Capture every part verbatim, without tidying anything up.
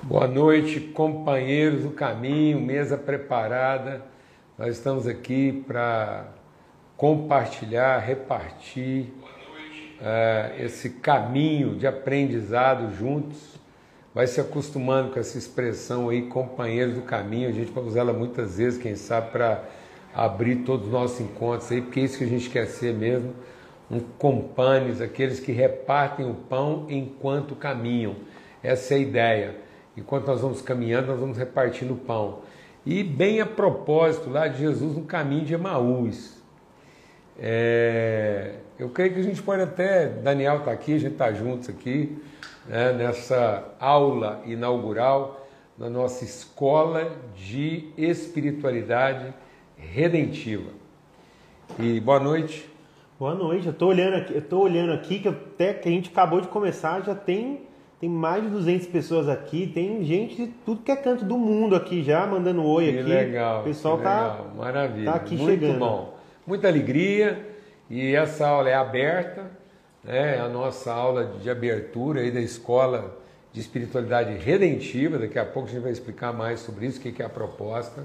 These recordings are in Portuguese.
Boa noite, companheiros do caminho, mesa preparada. Nós estamos aqui para compartilhar, repartir uh, esse caminho de aprendizado juntos. Vai se acostumando com essa expressão aí, companheiros do caminho. A gente vai usar ela muitas vezes, quem sabe, para abrir todos os nossos encontros aí, porque é isso que a gente quer ser mesmo, um companheiros, aqueles que repartem o pão enquanto caminham. Essa é a ideia. Enquanto nós vamos caminhando, nós vamos repartindo o pão. E bem a propósito lá de Jesus no caminho de Emaús. É, eu creio que a gente pode até, Daniel está aqui, a gente está juntos aqui, né, nessa aula inaugural da nossa escola de espiritualidade redentiva. E boa noite. Boa noite, eu estou olhando aqui, eu tô olhando aqui que até que a gente acabou de começar, já tem... Tem mais de duzentas pessoas aqui, tem gente de tudo que é canto do mundo aqui já, mandando oi que aqui. Legal, o pessoal que tá, legal, maravilha. tá aqui Muito chegando. Bom. Muita alegria, e essa aula é aberta, né? A nossa aula de abertura aí da Escola de Espiritualidade Redentiva. Daqui a pouco a gente vai explicar mais sobre isso, o que é a proposta.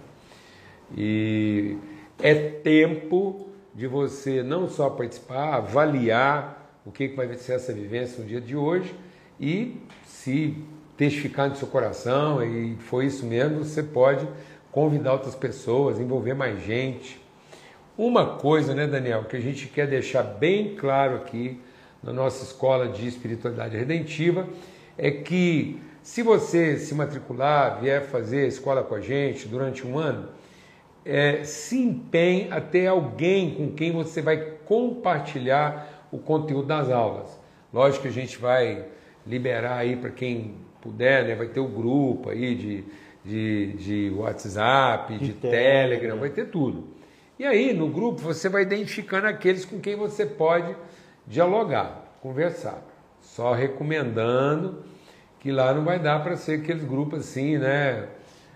E é tempo de você não só participar, avaliar o que vai ser essa vivência no dia de hoje, e se testificar no seu coração, e foi isso mesmo, você pode convidar outras pessoas, envolver mais gente. Uma coisa, né, Daniel, que a gente quer deixar bem claro aqui na nossa escola de espiritualidade redentiva, é que se você se matricular, vier fazer a escola com a gente durante um ano, é, se empenhe a ter alguém com quem você vai compartilhar o conteúdo das aulas. Lógico que a gente vai liberar aí para quem puder, né? Vai ter o grupo aí de, de, de WhatsApp, de, de Telegram, Telegram, vai ter tudo. E aí no grupo você vai identificando aqueles com quem você pode dialogar, conversar. Só recomendando que lá não vai dar para ser aqueles grupos assim, né?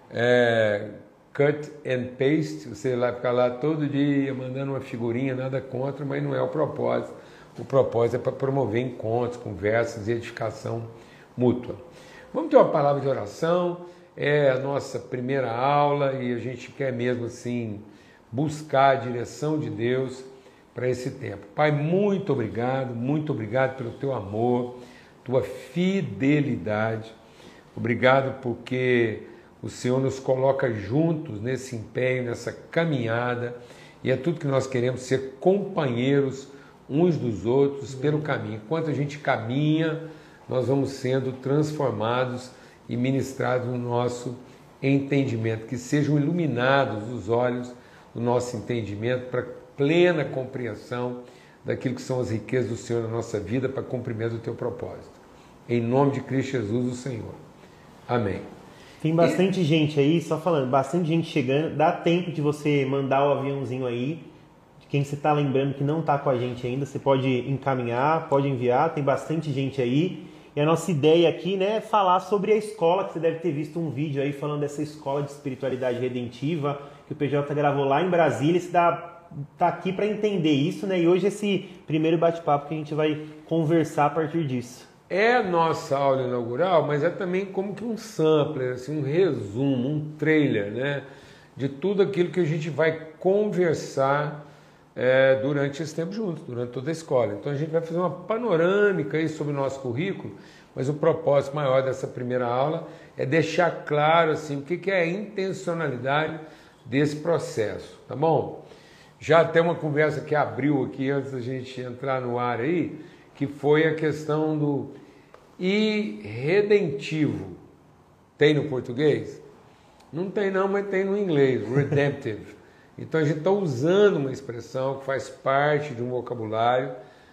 É, cut and paste, você vai ficar lá todo dia mandando uma figurinha, nada contra, mas não é o propósito. O propósito é para promover encontros, conversas e edificação mútua. Vamos ter uma palavra de oração, é a nossa primeira aula e a gente quer mesmo assim buscar a direção de Deus para esse tempo. Pai, muito obrigado, muito obrigado pelo teu amor, tua fidelidade. Obrigado porque o Senhor nos coloca juntos nesse empenho, nessa caminhada, e é tudo que nós queremos, ser companheiros uns dos outros pelo caminho. Enquanto a gente caminha, nós vamos sendo transformados e ministrados no nosso entendimento, que sejam iluminados os olhos do nosso entendimento para plena compreensão daquilo que são as riquezas do Senhor na nossa vida para cumprimento do teu propósito. Em nome de Cristo Jesus, o Senhor. Amém. Tem bastante e... gente aí, só falando, bastante gente chegando, dá tempo de você mandar o aviãozinho aí. Quem você está lembrando que não está com a gente ainda, você pode encaminhar, pode enviar, tem bastante gente aí. E a nossa ideia aqui, né, é falar sobre a escola, que você deve ter visto um vídeo aí falando dessa escola de espiritualidade redentiva, que o P J gravou lá em Brasília. Você está aqui para entender isso, né? E hoje esse primeiro bate-papo que a gente vai conversar a partir disso. É a nossa aula inaugural, mas é também como que um sampler, assim, um resumo, um trailer, né, de tudo aquilo que a gente vai conversar É, durante esse tempo juntos, durante toda a escola. Então a gente vai fazer uma panorâmica aí sobre o nosso currículo, mas o propósito maior dessa primeira aula é deixar claro assim, o que, que é a intencionalidade desse processo, tá bom? Já tem uma conversa que abriu aqui antes da gente entrar no ar aí, que foi a questão do irredentivo. Tem no português? Não tem não, mas tem no inglês, redemptive. Então a gente está usando uma expressão que faz parte de um vocabulário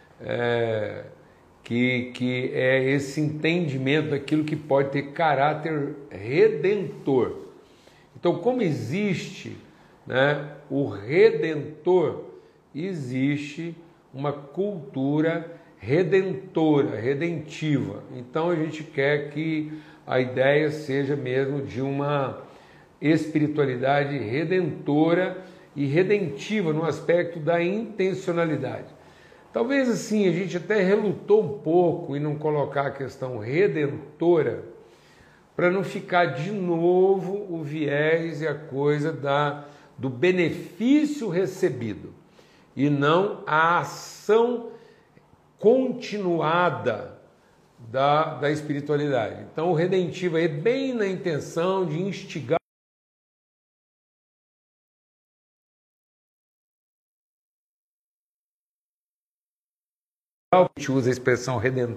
é, que, que é esse entendimento daquilo que pode ter caráter redentor. Então, como existe, né, o redentor, existe uma cultura redentora, redentiva. Então a gente quer que a ideia seja mesmo de uma espiritualidade redentora e redentiva no aspecto da intencionalidade. Talvez assim a gente até relutou um pouco em não colocar a questão redentora, para não ficar de novo o viés e a coisa da, do benefício recebido, e não a ação continuada da, da espiritualidade. Então o redentivo é bem na intenção de instigar. A gente usa a expressão redentor,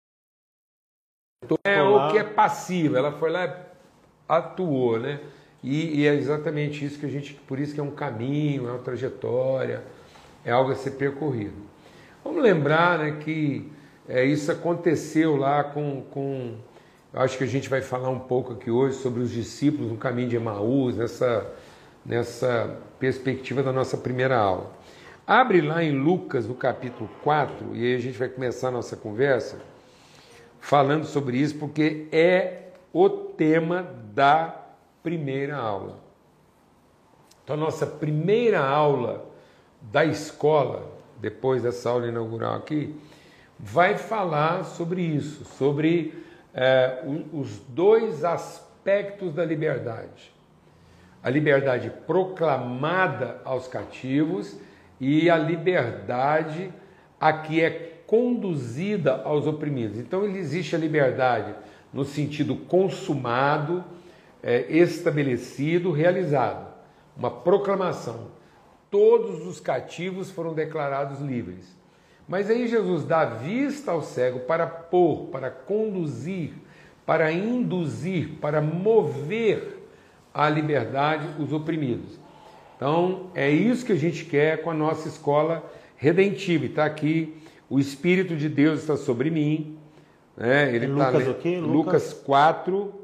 é o que é passivo, ela foi lá e atuou, né? E, e é exatamente isso que a gente, por isso que é um caminho, é uma trajetória, é algo a ser percorrido. Vamos lembrar, né, que é, isso aconteceu lá com, com, eu acho que a gente vai falar um pouco aqui hoje sobre os discípulos no caminho de Emaús, nessa, nessa perspectiva da nossa primeira aula. Abre lá em Lucas, no capítulo quatro, e aí a gente vai começar a nossa conversa falando sobre isso, porque é o tema da primeira aula. Então, a nossa primeira aula da escola, depois dessa aula inaugural aqui, vai falar sobre isso, sobre é, os dois aspectos da liberdade. A liberdade proclamada aos cativos e a liberdade a que é conduzida aos oprimidos. Então, existe a liberdade no sentido consumado, é, estabelecido, realizado. Uma proclamação. Todos os cativos foram declarados livres. Mas aí Jesus dá vista ao cego para pôr, para conduzir, para induzir, para mover à liberdade os oprimidos. Então, é isso que a gente quer com a nossa escola redentiva. Está aqui, o Espírito de Deus está sobre mim. Né? Ele é tá Lucas o quê? Lucas, Lucas quatro,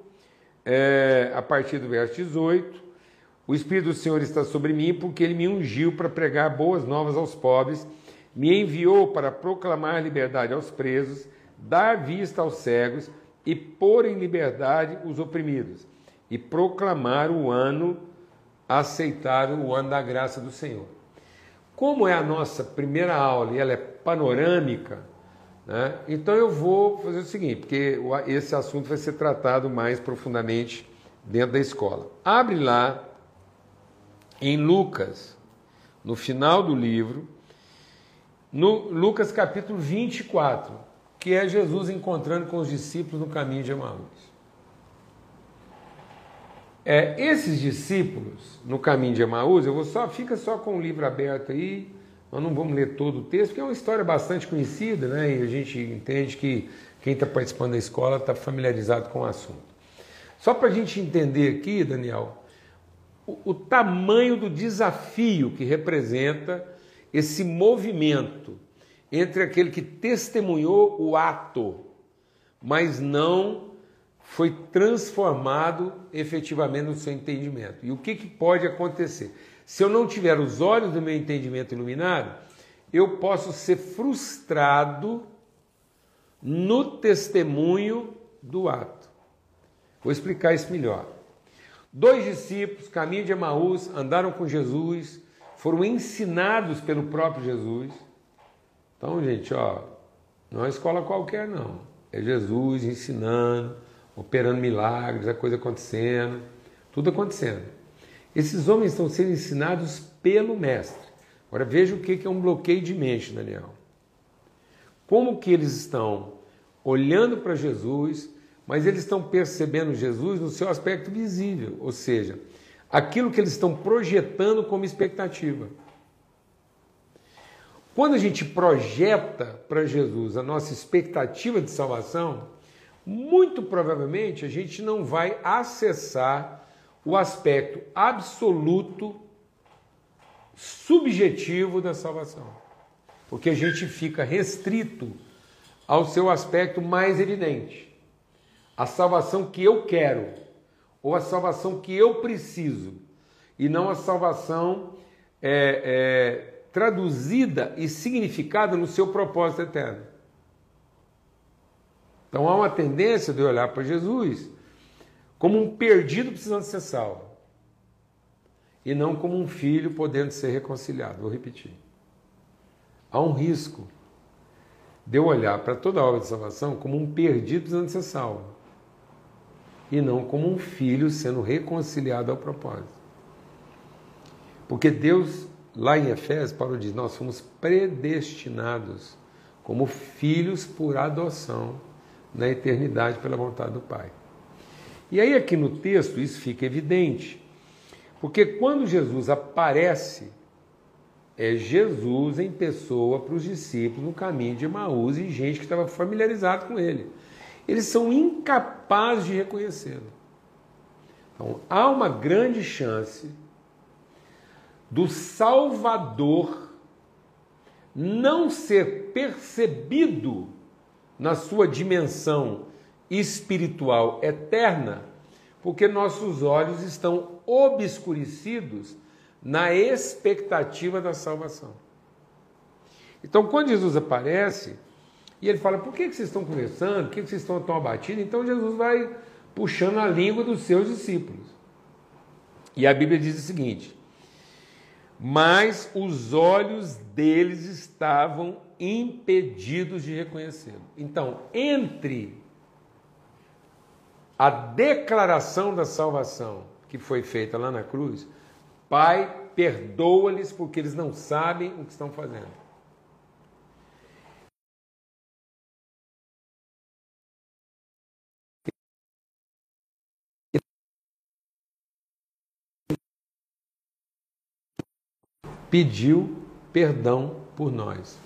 é, a partir do verso dezoito. O Espírito do Senhor está sobre mim, porque Ele me ungiu para pregar boas novas aos pobres, me enviou para proclamar liberdade aos presos, dar vista aos cegos e pôr em liberdade os oprimidos, e proclamar o ano aceitar o ano da graça do Senhor. Como é a nossa primeira aula e ela é panorâmica, né, então eu vou fazer o seguinte, porque esse assunto vai ser tratado mais profundamente dentro da escola. Abre lá em Lucas, no final do livro, no Lucas capítulo vinte e quatro, que é Jesus encontrando com os discípulos no caminho de Emaús. É, esses discípulos no caminho de Emaús, eu vou só, fica só com o livro aberto aí, nós não vamos ler todo o texto, porque é uma história bastante conhecida, né? E a gente entende que quem está participando da escola está familiarizado com o assunto. Só para a gente entender aqui, Daniel, o, o tamanho do desafio que representa esse movimento entre aquele que testemunhou o ato, mas não foi transformado efetivamente no seu entendimento. E o que, que pode acontecer? Se eu não tiver os olhos do meu entendimento iluminado, eu posso ser frustrado no testemunho do ato. Vou explicar isso melhor. Dois discípulos, caminho de Emaús, andaram com Jesus, foram ensinados pelo próprio Jesus. Então, gente, ó, não é uma escola qualquer, não. É Jesus ensinando, operando milagres, a coisa acontecendo, tudo acontecendo. Esses homens estão sendo ensinados pelo Mestre. Agora veja o que é um bloqueio de mente, Daniel. Como que eles estão olhando para Jesus, mas eles estão percebendo Jesus no seu aspecto visível, ou seja, aquilo que eles estão projetando como expectativa. Quando a gente projeta para Jesus a nossa expectativa de salvação, muito provavelmente a gente não vai acessar o aspecto absoluto, subjetivo da salvação. Porque a gente fica restrito ao seu aspecto mais evidente. A salvação que eu quero, ou a salvação que eu preciso, e não a salvação é, é, traduzida e significada no seu propósito eterno. Então há uma tendência de olhar para Jesus como um perdido precisando ser salvo, e não como um filho podendo ser reconciliado. Vou repetir. Há um risco de eu olhar para toda a obra de salvação como um perdido precisando ser salvo, e não como um filho sendo reconciliado ao propósito. Porque Deus, lá em Efésios, Paulo diz, nós fomos predestinados como filhos por adoção na eternidade pela vontade do Pai. E aí aqui no texto isso fica evidente, porque quando Jesus aparece, é Jesus em pessoa para os discípulos no caminho de Emaús e gente que estava familiarizado com ele. Eles são incapazes de reconhecê-lo. Então, há uma grande chance do Salvador não ser percebido na sua dimensão espiritual eterna, porque nossos olhos estão obscurecidos na expectativa da salvação. Então, quando Jesus aparece, e ele fala, por que vocês estão conversando? Por que vocês estão tão abatidos? Então, Jesus vai puxando a língua dos seus discípulos. E a Bíblia diz o seguinte, mas os olhos deles estavam impedidos de reconhecê-lo. Então, entre a declaração da salvação que foi feita lá na cruz, Pai, perdoa-lhes porque eles não sabem o que estão fazendo. Pediu perdão por nós.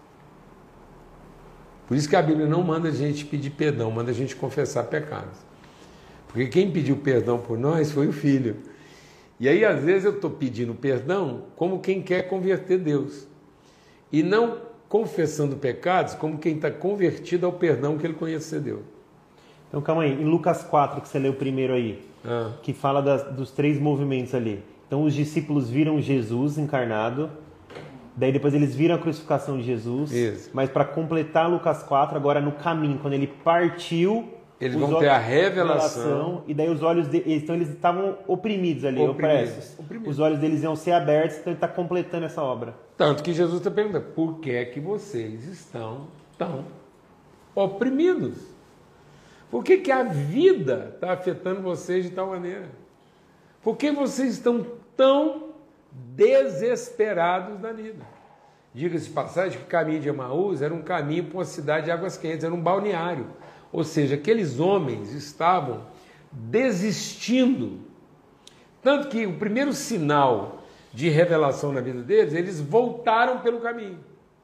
Por isso que a Bíblia não manda a gente pedir perdão, manda a gente confessar pecados. Porque quem pediu perdão por nós foi o Filho. E aí, às vezes, eu estou pedindo perdão como quem quer converter Deus. E não confessando pecados como quem está convertido ao perdão que ele concedeu. Então, calma aí. Em Lucas quatro, que você leu primeiro aí, ah. que fala das, dos três movimentos ali. Então, os discípulos viram Jesus encarnado, daí depois eles viram a crucificação de Jesus, Isso. mas para completar Lucas quatro, agora no caminho, quando ele partiu... Eles vão ter a revelação. revelação. E daí os olhos deles, então eles estavam oprimidos ali, oprimidos. opressos. Oprimidos. Os olhos deles iam ser abertos, então ele está completando essa obra. Tanto que Jesus está perguntando, por que é que vocês estão tão oprimidos? Por que que a vida está afetando vocês de tal maneira? Por que vocês estão tão desesperados da vida? Diga-se de passagem que o caminho de Emaús era um caminho para uma cidade de águas quentes, era um balneário. Ou seja, aqueles homens estavam desistindo. Tanto que o primeiro sinal de revelação na vida deles, eles voltaram pelo caminho.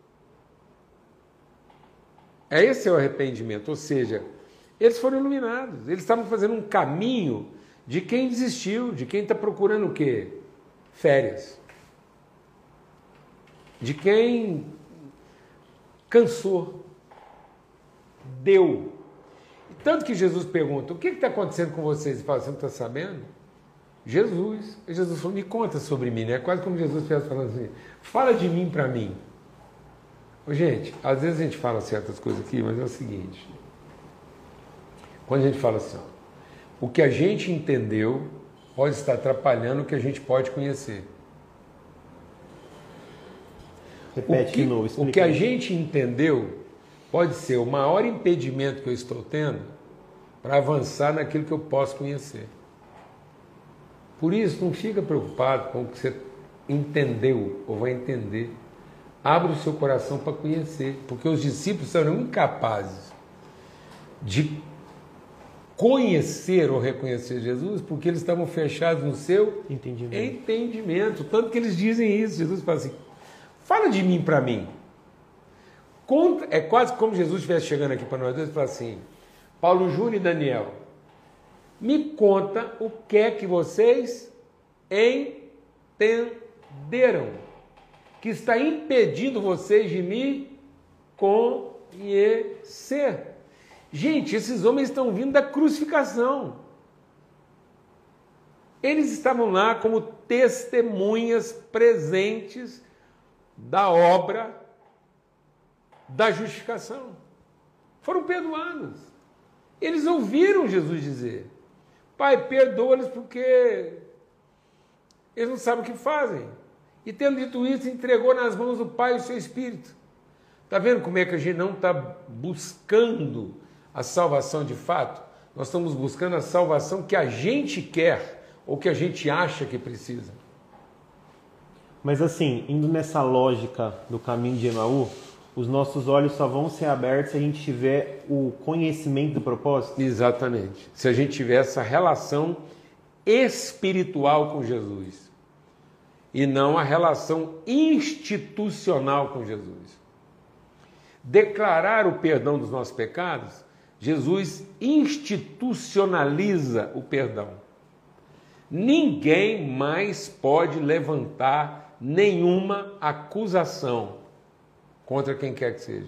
Esse é o arrependimento. Ou seja, eles foram iluminados. Eles estavam fazendo um caminho de quem desistiu, de quem está procurando o quê? Férias. De quem cansou. Deu. Tanto que Jesus pergunta, o que está acontecendo com vocês? Ele fala, você não está sabendo? Jesus. E Jesus falou, me conta sobre mim. É quase como Jesus estivesse falando assim, fala de mim para mim. Ô, gente, às vezes a gente fala certas coisas aqui, mas é o seguinte. Quando a gente fala assim, ó, o que a gente entendeu pode estar atrapalhando o que a gente pode conhecer. Repete o que, de novo. Explica. O que a gente entendeu pode ser o maior impedimento que eu estou tendo para avançar naquilo que eu posso conhecer. Por isso, não fica preocupado com o que você entendeu ou vai entender. Abra o seu coração para conhecer, porque os discípulos eram incapazes de conhecer ou reconhecer Jesus, porque eles estavam fechados no seu entendimento. entendimento. Tanto que eles dizem isso. Jesus fala assim, fala de mim para mim. Conta, é quase como Jesus estivesse chegando aqui para nós dois e falar assim, Paulo Júnior e Daniel, me conta o que é que vocês entenderam, que está impedindo vocês de me conhecer. Gente, esses homens estão vindo da crucificação. Eles estavam lá como testemunhas presentes da obra da justificação. Foram perdoados. Eles ouviram Jesus dizer, Pai, perdoa-lhes porque eles não sabem o que fazem. E tendo dito isso, entregou nas mãos do Pai o seu Espírito. Está vendo como é que a gente não está buscando a salvação de fato? Nós estamos buscando a salvação que a gente quer ou que a gente acha que precisa. Mas assim, indo nessa lógica do caminho de Emaú, os nossos olhos só vão ser abertos se a gente tiver o conhecimento do propósito? Exatamente. Se a gente tiver essa relação espiritual com Jesus e não a relação institucional com Jesus. Declarar o perdão dos nossos pecados, Jesus institucionaliza o perdão. Ninguém mais pode levantar nenhuma acusação contra quem quer que seja.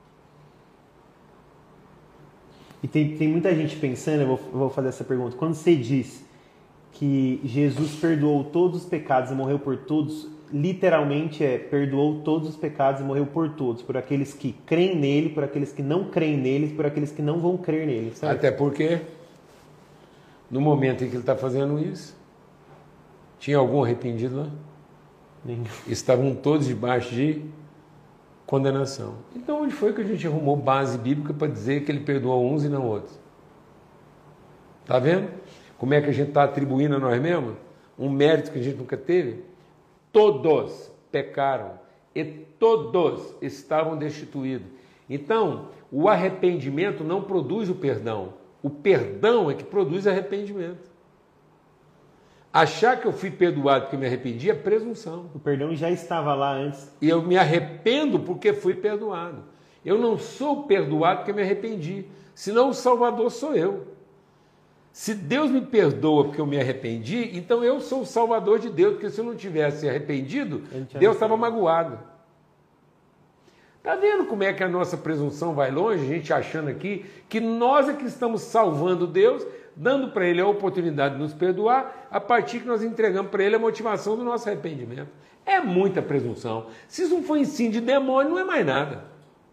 E tem, tem muita gente pensando, eu vou, eu vou fazer essa pergunta, quando você diz que Jesus perdoou todos os pecados e morreu por todos, literalmente é, perdoou todos os pecados e morreu por todos, por aqueles que creem nele, por aqueles que não creem nele, por aqueles que não vão crer nele, certo? Até porque, no momento em que ele está fazendo isso, tinha algum arrependido lá? Nenhum. Estavam todos debaixo de condenação. Então, onde foi que a gente arrumou base bíblica para dizer que ele perdoou uns e não outros? Está vendo? Como é que a gente está atribuindo a nós mesmos um mérito que a gente nunca teve? Todos pecaram e todos estavam destituídos. Então, o arrependimento não produz o perdão. O perdão é que produz arrependimento. Achar que eu fui perdoado porque me arrependi é presunção. O perdão já estava lá antes. E eu me arrependo porque fui perdoado. Eu não sou perdoado porque me arrependi. Senão o Salvador sou eu. Se Deus me perdoa porque eu me arrependi, então eu sou o Salvador de Deus, porque se eu não tivesse arrependido, Deus estava magoado. Está vendo como é que a nossa presunção vai longe? A gente achando aqui que nós é que estamos salvando Deus, dando para Ele a oportunidade de nos perdoar, a partir que nós entregamos para Ele a motivação do nosso arrependimento. É muita presunção. Se isso não for ensino de demônio, não é mais nada.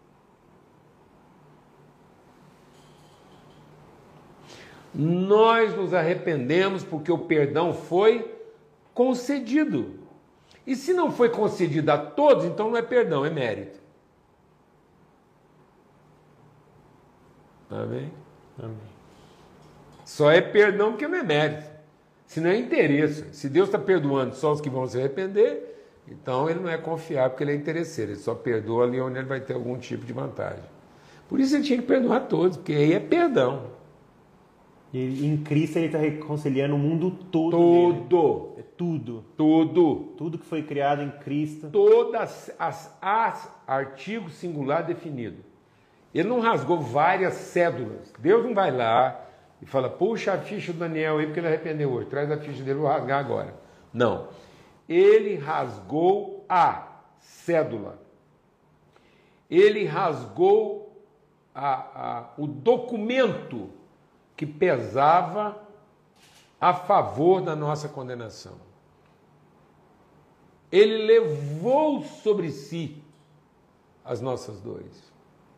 Nós nos arrependemos porque o perdão foi concedido. E se não foi concedido a todos, então não é perdão, é mérito. Amém? Amém. Só é perdão porque não é mérito. Se não é interesse. Se Deus está perdoando só os que vão se arrepender, então ele não é confiável porque ele é interesseiro. Ele só perdoa ali onde ele vai ter algum tipo de vantagem. Por isso ele tinha que perdoar todos, porque aí é perdão. E em Cristo ele está reconciliando o mundo todo. Todo. É tudo. Tudo. Tudo que foi criado em Cristo. Todas as, as artigo singular definido. Ele não rasgou várias cédulas. Deus não vai lá e fala, puxa a ficha do Daniel aí porque ele arrependeu hoje. Traz a ficha dele, vou rasgar agora. Não. Ele rasgou a cédula. Ele rasgou a, a, o documento que pesava a favor da nossa condenação. Ele levou sobre si as nossas dores.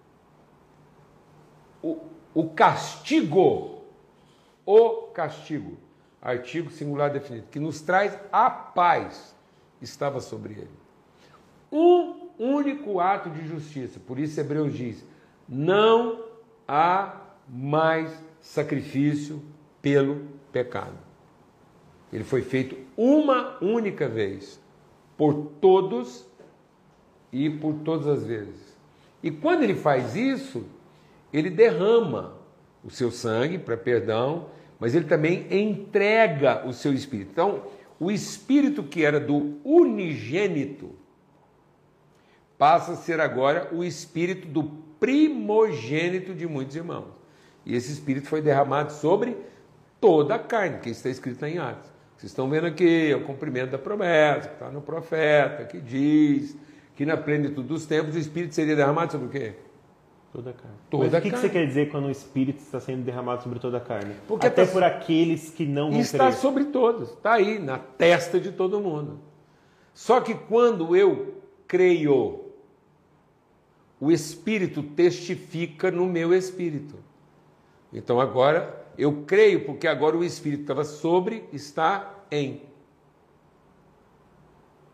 O, o castigo, o castigo, artigo singular definido, que nos traz a paz, estava sobre ele. Um único ato de justiça, por isso Hebreus diz, não há mais sacrifício pelo pecado. Ele foi feito uma única vez, por todos e por todas as vezes. E quando ele faz isso, ele derrama o seu sangue para perdão, mas ele também entrega o seu espírito. Então, o espírito que era do unigênito passa a ser agora o espírito do primogênito de muitos irmãos. E esse Espírito foi derramado sobre toda a carne, que está escrito em Atos. Vocês estão vendo aqui o cumprimento da promessa, que está no profeta, que diz que na plenitude dos tempos o Espírito seria derramado sobre o quê? Toda a carne. Toda Mas a o que, carne. que você quer dizer quando o Espírito está sendo derramado sobre toda a carne? Porque até tá... por aqueles que não vão está crer. sobre todos, está aí, na testa de todo mundo. Só que quando eu creio, o Espírito testifica no meu espírito. Então agora eu creio, porque agora o Espírito estava sobre, está em.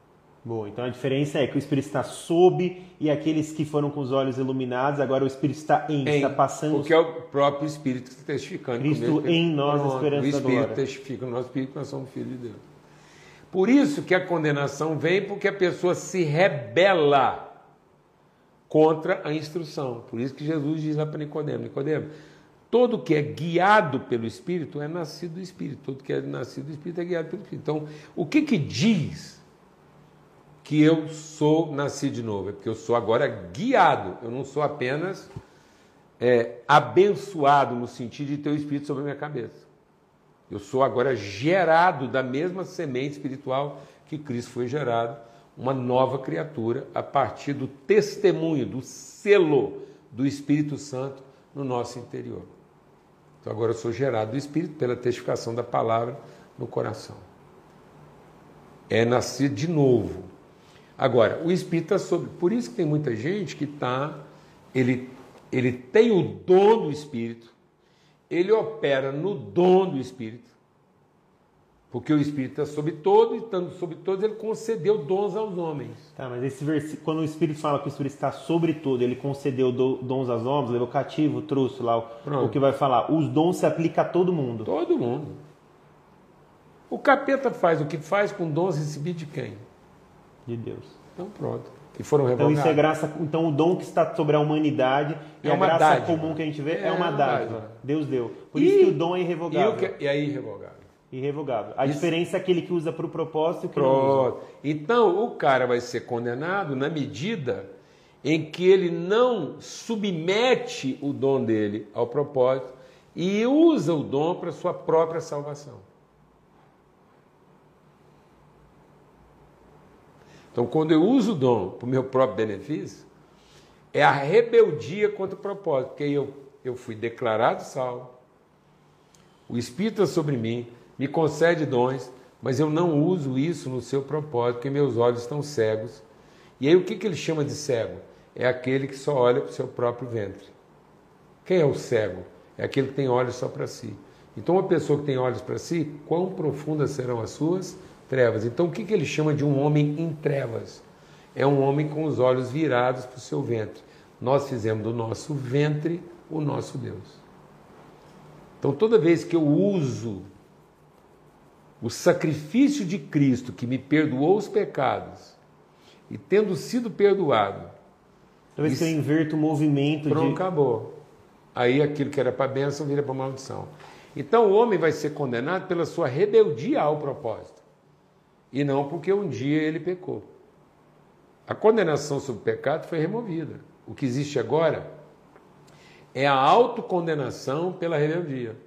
Boa, então a diferença é que o Espírito está sob e aqueles que foram com os olhos iluminados, agora o Espírito está em, em está passando... Porque é o próprio Espírito que está testificando. Cristo em nós, a esperança da glória. O Espírito testifica no nosso Espírito que nós somos filhos de Deus. Por isso que a condenação vem, porque a pessoa se rebela contra a instrução. Por isso que Jesus diz lá para Nicodemo, Nicodemo, todo que é guiado pelo Espírito é nascido do Espírito. Todo que é nascido do Espírito é guiado pelo Espírito. Então, o que que diz que eu sou nascido de novo? É porque eu sou agora guiado. Eu não sou apenas é, abençoado no sentido de ter o Espírito sobre a minha cabeça. Eu sou agora gerado da mesma semente espiritual que Cristo foi gerado, uma nova criatura a partir do testemunho, do selo do Espírito Santo no nosso interior. Então agora eu sou gerado do Espírito pela testificação da palavra no coração. É nascer de novo. Agora, o Espírito está sobre... Por isso que tem muita gente que está... Ele, ele tem o dom do Espírito, ele opera no dom do Espírito, porque o Espírito está sobre todos, e estando sobre todos, ele concedeu dons aos homens. Tá, mas esse versículo, quando o Espírito fala que o Espírito está sobre tudo, ele concedeu dons aos homens, levou cativo, trouxe lá o, o que vai falar. Os dons se aplicam a todo mundo. Todo mundo. O capeta faz o que faz com dons recebidos de quem? De Deus. Então pronto. E foram revogados. Então isso é graça. Então o dom que está sobre a humanidade é e a graça dádiva. Comum que a gente vê é, é uma dádiva. dádiva. Deus deu. Por e, isso que o dom é irrevogável. E, o que, e aí irrevogável. Irrevogável. A isso. diferença é aquele que usa para o propósito e o que pronto. não usa. Então o cara vai ser condenado na medida em que ele não submete o dom dele ao propósito e usa o dom para a sua própria salvação. Então, quando eu uso o dom para o meu próprio benefício, é a rebeldia contra o propósito, porque eu, eu fui declarado salvo, o Espírito é sobre mim, me concede dons, mas eu não uso isso no seu propósito, porque meus olhos estão cegos. E aí o que, que ele chama de cego? É aquele que só olha para o seu próprio ventre. Quem é o cego? É aquele que tem olhos só para si. Então, uma pessoa que tem olhos para si, quão profundas serão as suas trevas. Então, o que, que ele chama de um homem em trevas? É um homem com os olhos virados para o seu ventre. Nós fizemos do nosso ventre o nosso Deus. Então, toda vez que eu uso o sacrifício de Cristo, que me perdoou os pecados, e tendo sido perdoado... Toda vez que eu inverto o movimento pronto, de... acabou. Aí aquilo que era para bênção vira para maldição. Então, o homem vai ser condenado pela sua rebeldia ao propósito. E não porque um dia ele pecou. A condenação sobre o pecado foi removida. O que existe agora é a autocondenação pela rebeldia.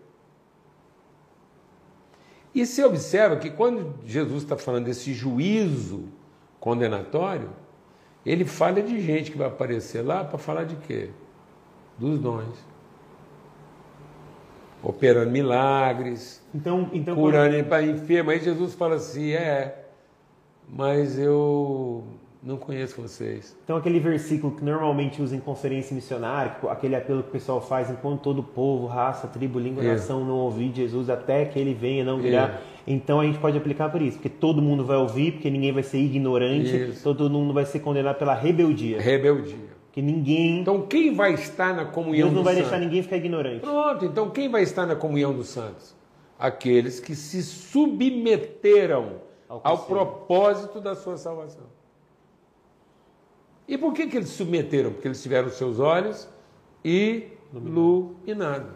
E se observa que quando Jesus está falando desse juízo condenatório, ele fala de gente que vai aparecer lá para falar de quê? Dos dons. Operando milagres, então, então, curando quando... enfermo. Aí Jesus fala assim, é, mas eu não conheço vocês. Então aquele versículo que normalmente usa em conferência missionária, aquele apelo que o pessoal faz, enquanto todo povo, raça, tribo, língua, é. nação não ouvir Jesus até que ele venha, não virá. É. Então a gente pode aplicar por isso, porque todo mundo vai ouvir, porque ninguém vai ser ignorante, isso. todo mundo vai ser condenado pela rebeldia. Rebeldia. Que ninguém... Então quem vai estar na comunhão Deus não dos vai santos? deixar ninguém ficar ignorante. Pronto, então quem vai estar na comunhão dos santos? Aqueles que se submeteram ao, ao propósito da sua salvação. E por que, que eles se submeteram? Porque eles tiveram seus olhos iluminados.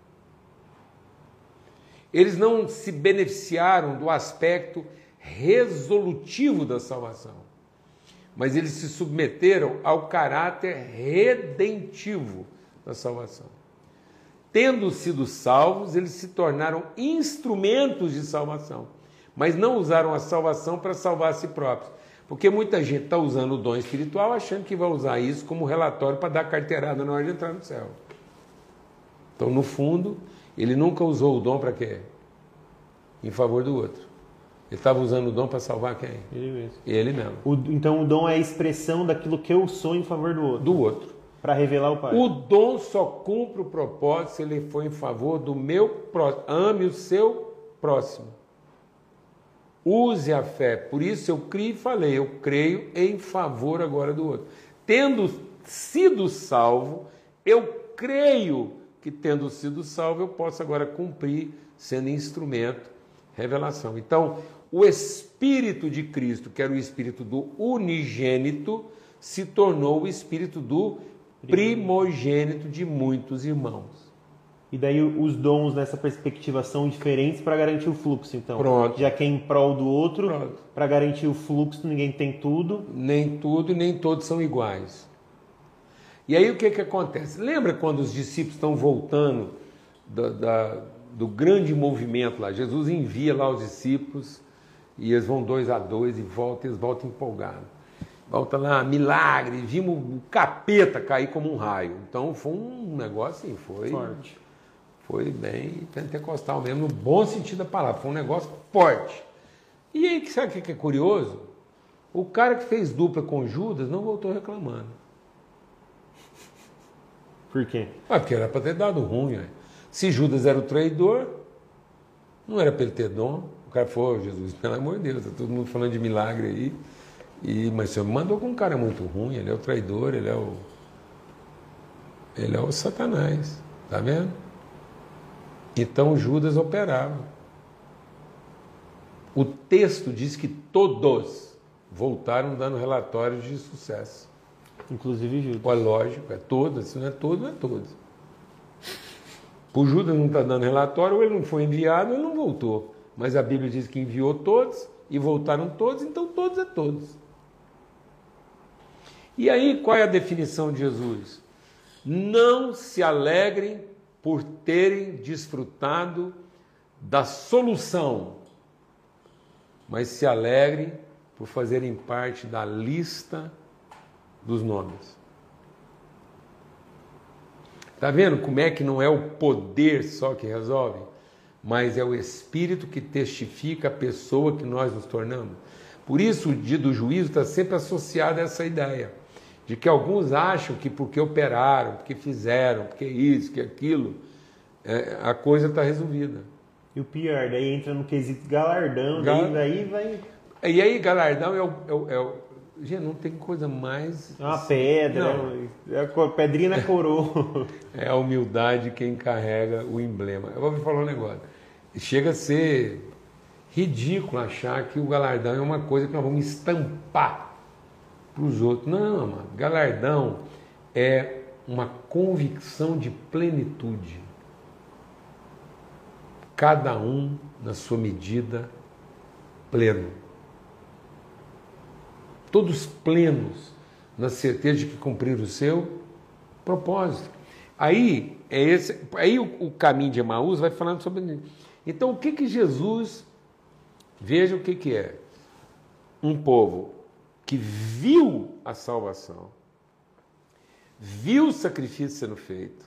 Eles não se beneficiaram do aspecto resolutivo da salvação, mas eles se submeteram ao caráter redentivo da salvação. Tendo sido salvos, eles se tornaram instrumentos de salvação, mas não usaram a salvação para salvar a si próprios. Porque muita gente está usando o dom espiritual achando que vai usar isso como relatório para dar carteirada na hora de entrar no céu. Então, no fundo, ele nunca usou o dom para quê? Em favor do outro. Ele estava usando o dom para salvar quem? Ele mesmo. Ele mesmo. O, então o dom é a expressão daquilo que eu sou em favor do outro. Do outro. Para revelar o Pai. O dom só cumpre o propósito se ele for em favor do meu próximo. Ame o seu próximo. Use a fé. Por isso eu criei e falei, eu creio em favor agora do outro. Tendo sido salvo, eu creio que tendo sido salvo, eu posso agora cumprir sendo instrumento, revelação. Então, o Espírito de Cristo, que era o Espírito do unigênito, se tornou o Espírito do primogênito de muitos irmãos. E daí os dons nessa perspectiva são diferentes para garantir o fluxo, então. Pronto. Já que é em prol do outro, Pronto. para garantir o fluxo, ninguém tem tudo. Nem tudo e nem todos são iguais. E aí o que, que acontece? Lembra quando os discípulos estão voltando da, da, do grande movimento lá? Jesus envia lá os discípulos e eles vão dois a dois e voltam, eles voltam empolgados. Volta lá, milagre, vimos o capeta cair como um raio. Então foi um negócio assim, foi... Forte. Foi bem pentecostal mesmo, no bom sentido da palavra. Foi um negócio forte. E aí, sabe o que é curioso? O cara que fez dupla com Judas não voltou reclamando. Por quê? Ah, porque era para ter dado ruim. Né? Se Judas era o traidor, não era para ele ter dom. O cara falou, Jesus, pelo amor de Deus, está todo mundo falando de milagre aí. E, mas o Senhor me mandou com um cara muito ruim, ele é o traidor, ele é o... Ele é o Satanás. Tá vendo? Então Judas operava. O texto diz que todos voltaram dando relatórios de sucesso. Inclusive Judas. É lógico, é todos, se não é todo, não é todos. O Judas não está dando relatório, ou ele não foi enviado, ou ele não voltou. Mas a Bíblia diz que enviou todos e voltaram todos, então todos é todos. E aí, qual é a definição de Jesus? Não se alegrem por terem desfrutado da solução, mas se alegrem por fazerem parte da lista dos nomes. Está vendo como é que não é o poder só que resolve, mas é o Espírito que testifica a pessoa que nós nos tornamos? Por isso o dia do juízo está sempre associado a essa ideia, de que alguns acham que porque operaram, porque fizeram, porque isso, que aquilo, é, a coisa está resolvida. E o pior, daí entra no quesito galardão, Gal... daí, daí vai... E aí galardão é o, é o, é o... Gente, não tem coisa mais... É uma pedra, é a pedrinha na coroa. É a humildade quem carrega o emblema. Eu vou me falar um negócio. Chega a ser ridículo achar que o galardão é uma coisa que nós vamos estampar para os outros. Não, mano. Galardão é uma convicção de plenitude. Cada um na sua medida pleno. Todos plenos na certeza de que cumpriram o seu propósito. Aí, é esse, aí o, o caminho de Emaús vai falando sobre isso. Então, o que que Jesus, veja o que que é. Um povo que viu a salvação, viu o sacrifício sendo feito,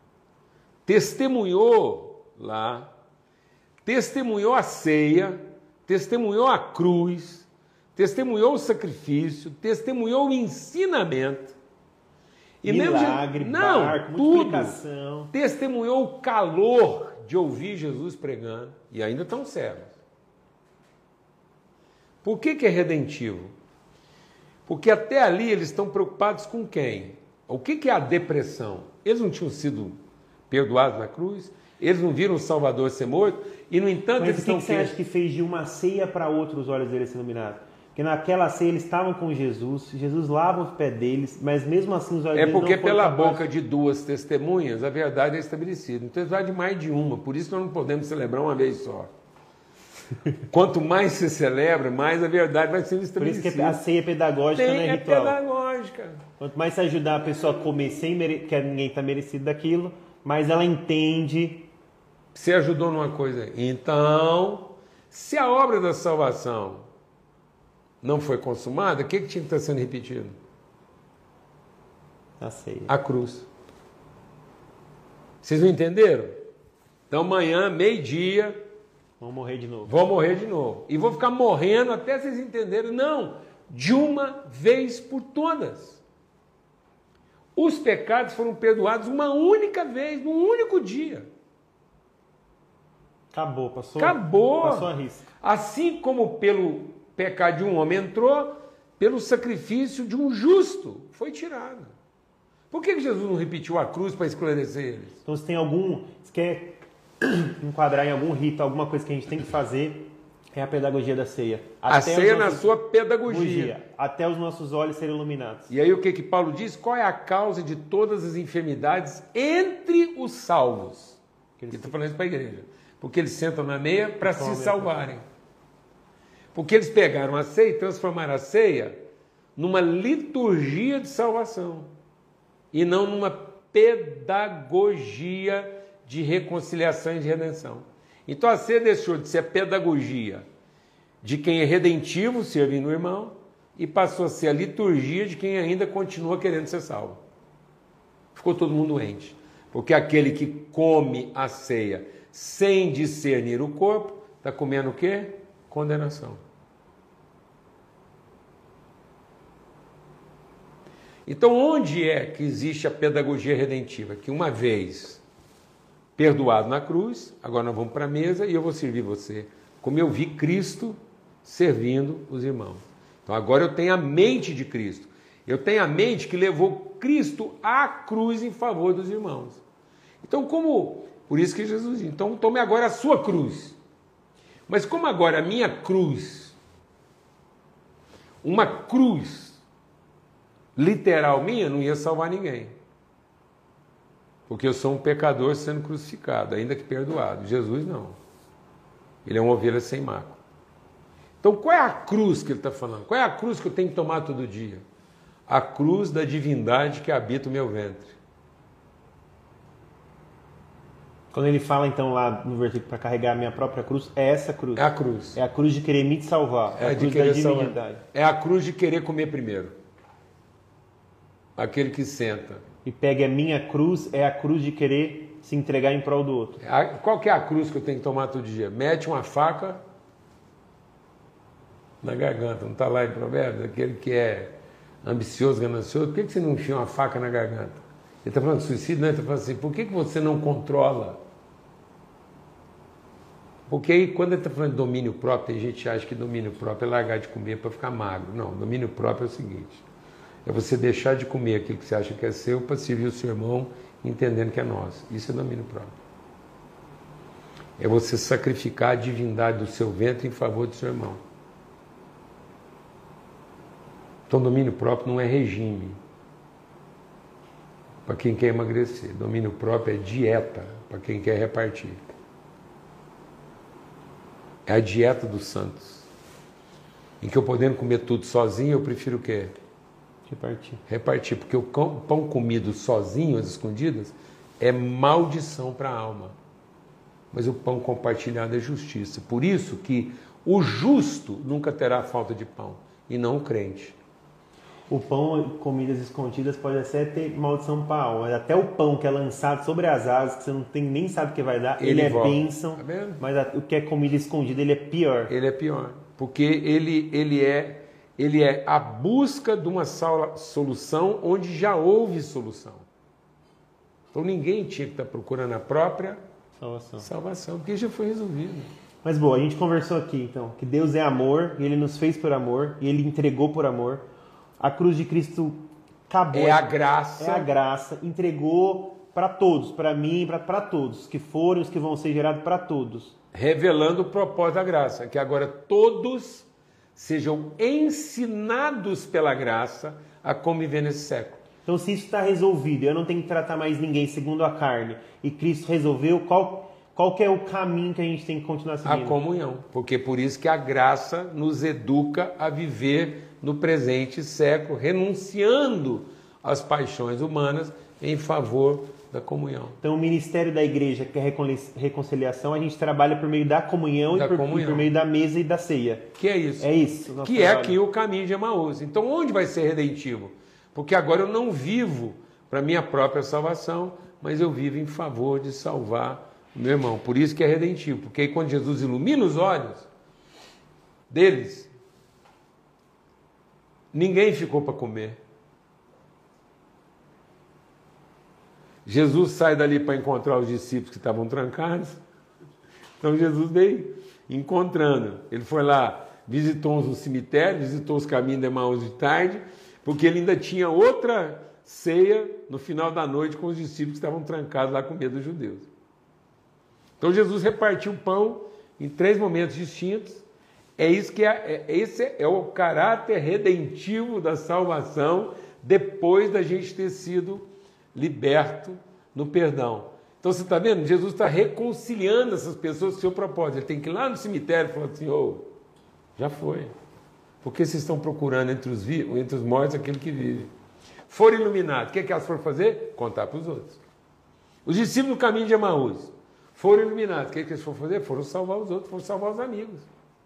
testemunhou lá, testemunhou a ceia, testemunhou a cruz, testemunhou o sacrifício, testemunhou o ensinamento. E milagre, mesmo, não, barco, tudo, multiplicação. Testemunhou o calor de ouvir Jesus pregando, e ainda estão cegos. Por que que é redentivo? Porque até ali eles estão preocupados com quem? O que que é a depressão? Eles não tinham sido perdoados na cruz? Eles não viram o Salvador ser morto? E, no entanto, Mas eles o que, estão... que você acha que fez de uma ceia para outra os olhos deles se iluminaram? Porque naquela ceia eles estavam com Jesus, Jesus lava os pés deles, mas mesmo assim os olhos É deles porque não foram pela capazes... boca de duas testemunhas a verdade é estabelecida. Então precisa de mais de uma, por isso nós não podemos celebrar uma vez só. Quanto mais se celebra, mais a verdade vai sendo estabelecida. Por isso que a ceia pedagógica Tem, não é é ritual. pedagógica. Quanto mais você ajudar a pessoa a comer sem mere... que ninguém está merecido daquilo, mais ela entende. Você ajudou numa coisa. Então, se a obra da salvação não foi consumada, o que, que tinha que estar sendo repetido? A ceia. A cruz. Vocês não entenderam? Então amanhã, meio-dia, Vão morrer de novo. vou morrer de novo. E vou ficar morrendo até vocês entenderem. Não, de uma vez por todas. Os pecados foram perdoados uma única vez, num único dia. Acabou, passou, Acabou. passou a risca. Assim como pelo pecado de um homem entrou, pelo sacrifício de um justo foi tirado. Por que Jesus não repetiu a cruz para esclarecer eles? Então, se tem algum, se quer enquadrar em algum rito, alguma coisa que a gente tem que fazer, é a pedagogia da ceia. A Até ceia os na nossos- sua pedagogia. Até os nossos olhos serem iluminados. E aí o que que Paulo diz? Qual é a causa de todas as enfermidades entre os salvos? Ele está falando isso para a igreja. Porque eles sentam na meia para se comem. salvarem. Porque eles pegaram a ceia e transformaram a ceia numa liturgia de salvação. E não numa pedagogia de reconciliação e de redenção. Então a ceia deixou de ser a pedagogia de quem é redentivo, servindo o irmão, e passou a ser a liturgia de quem ainda continua querendo ser salvo. Ficou todo mundo doente. Porque aquele que come a ceia sem discernir o corpo, está comendo o quê? Condenação. Então, onde é que existe a pedagogia redentiva? Que uma vez perdoado na cruz, agora nós vamos para a mesa e eu vou servir você, como eu vi Cristo servindo os irmãos. Então, agora eu tenho a mente de Cristo. Eu tenho a mente que levou Cristo à cruz em favor dos irmãos. Então, como... Por isso que Jesus diz, então tome agora a sua cruz. Mas como agora a minha cruz, uma cruz literal minha, não ia salvar ninguém. Porque eu sou um pecador sendo crucificado, ainda que perdoado. Jesus não. Ele é uma ovelha sem mácula. Então qual é a cruz que ele está falando? Qual é a cruz que eu tenho que tomar todo dia? A cruz da divindade que habita o meu ventre. Quando ele fala, então, lá no versículo, para carregar a minha própria cruz, é essa cruz. É a cruz. É a cruz de querer me salvar. É, É a de cruz da querer salvar. divindade. É a cruz de querer comer primeiro. Aquele que senta. E pegue a minha cruz, é a cruz de querer se entregar em prol do outro. A- Qual que é a cruz que eu tenho que tomar todo dia? Mete uma faca na garganta. Não está lá em Provérbios? Aquele que é ambicioso, ganancioso. Por que que você não enfia uma faca na garganta? Ele está falando de suicídio, não? Ele está falando assim, por que que você não controla? Porque aí, quando ele está falando de domínio próprio, tem gente que acha que domínio próprio é largar de comer para ficar magro. Não, domínio próprio é o seguinte, é você deixar de comer aquilo que você acha que é seu para servir o seu irmão, entendendo que é nosso. Isso é domínio próprio. É você sacrificar a divindade do seu ventre em favor do seu irmão. Então, domínio próprio não é regime para quem quer emagrecer. Domínio próprio é dieta para quem quer repartir. É a dieta dos santos. Em que eu podendo comer tudo sozinho, eu prefiro o quê? Repartir. Repartir. Porque o cão- pão comido sozinho, às escondidas, é maldição para a alma. Mas o pão compartilhado é justiça. Por isso que o justo nunca terá falta de pão, e não o crente. O pão, comidas escondidas, pode até ter maldição para a alma. Mas até o pão que é lançado sobre as asas, que você não tem, nem sabe o que vai dar, ele, Ele é volta. bênção. Tá vendo? Mas a- o que é comida escondida, ele é pior. Ele é pior, porque ele, ele, é, ele é a busca de uma sal- solução onde já houve solução. Então ninguém tinha que estar procurando a própria Salvação. salvação, porque já foi resolvido. Mas boa, a gente conversou aqui então, que Deus é amor, e Ele nos fez por amor, e Ele entregou por amor. A cruz de Cristo acabou. É a graça. É a graça, entregou para todos, para mim, para todos, os que forem, os que vão ser gerados para todos. Revelando o propósito da graça, que agora todos sejam ensinados pela graça a conviver nesse século. Então, se isso está resolvido, eu não tenho que tratar mais ninguém segundo a carne, e Cristo resolveu, qual, qual que é o caminho que a gente tem que continuar A seguindo? comunhão, porque por isso que a graça nos educa a viver no presente século, renunciando às paixões humanas em favor da comunhão. Então, o ministério da igreja, que é a reconciliação, a gente trabalha por meio da comunhão, Da e, por, comunhão. e por meio da mesa e da ceia. Que é isso? É isso. o nosso Que é trabalho. aqui o caminho de Emaús. Então, onde vai ser redentivo? Porque agora eu não vivo para minha própria salvação, mas eu vivo em favor de salvar o meu irmão. Por isso que é redentivo. Porque aí quando Jesus ilumina os olhos deles, ninguém ficou para comer. Jesus sai dali para encontrar os discípulos que estavam trancados, Então Jesus veio encontrando. Ele foi lá, visitou uns no cemitério, visitou os caminhos de Emaús de tarde, porque ele ainda tinha outra ceia no final da noite com os discípulos que estavam trancados lá com medo dos judeus. Então Jesus repartiu o pão em três momentos distintos. É isso que é, é, esse é o caráter redentivo da salvação depois da gente ter sido liberto no perdão. Então você está vendo? Jesus está reconciliando essas pessoas com o seu propósito. Ele tem que ir lá no cemitério e falar assim, ô, já foi. Porque vocês estão procurando entre os, vivos, entre os mortos aquele que vive. Foram iluminados. O que é que elas foram fazer? Contar para os outros. Os discípulos do caminho de Emaús foram iluminados. O que é que eles foram fazer? Foram salvar os outros, foram salvar os amigos.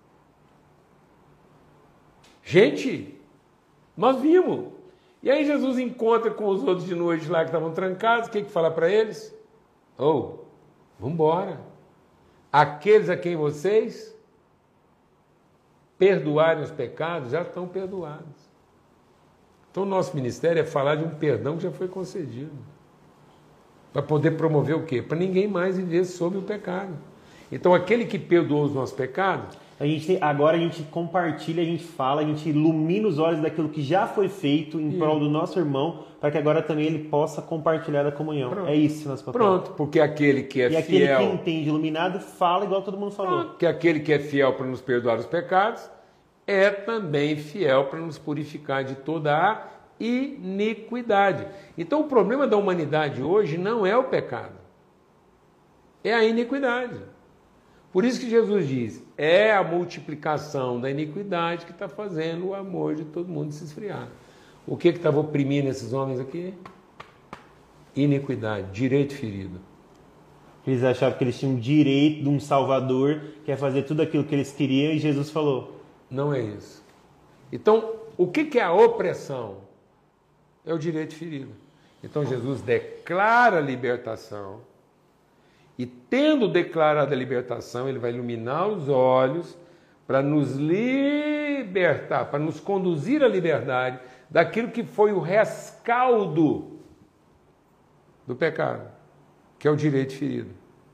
Gente, nós vimos. E aí Jesus encontra com os outros de noite lá que estavam trancados. O que é que fala para eles? Ô, oh, vamos embora. Aqueles a quem vocês perdoarem os pecados já estão perdoados. Então, o nosso ministério é falar de um perdão que já foi concedido. Para poder promover o quê? Para ninguém mais viver sob o pecado. Então, aquele que perdoou os nossos pecados... A gente, agora a gente compartilha, a gente fala, a gente ilumina os olhos daquilo que já foi feito em prol do nosso irmão, para que agora também ele possa compartilhar da comunhão. Pronto. É isso nosso papel. Pronto, porque aquele que é e fiel... E aquele que entende iluminado fala igual todo mundo falou. Pronto, que aquele que é fiel para nos perdoar os pecados é também fiel para nos purificar de toda a iniquidade. Então o problema da humanidade hoje não é o pecado, é a iniquidade. Por isso que Jesus diz, é a multiplicação da iniquidade que está fazendo o amor de todo mundo se esfriar. O que estava oprimindo esses homens aqui? Iniquidade, direito ferido. Eles achavam que eles tinham direito de um Salvador, que ia fazer tudo aquilo que eles queriam, e Jesus falou... Não é isso. Então, o que é a opressão? É o direito ferido. Então Jesus declara a libertação, e tendo declarado a libertação, ele vai iluminar os olhos para nos libertar, para nos conduzir à liberdade daquilo que foi o rescaldo do pecado, que é o direito ferido.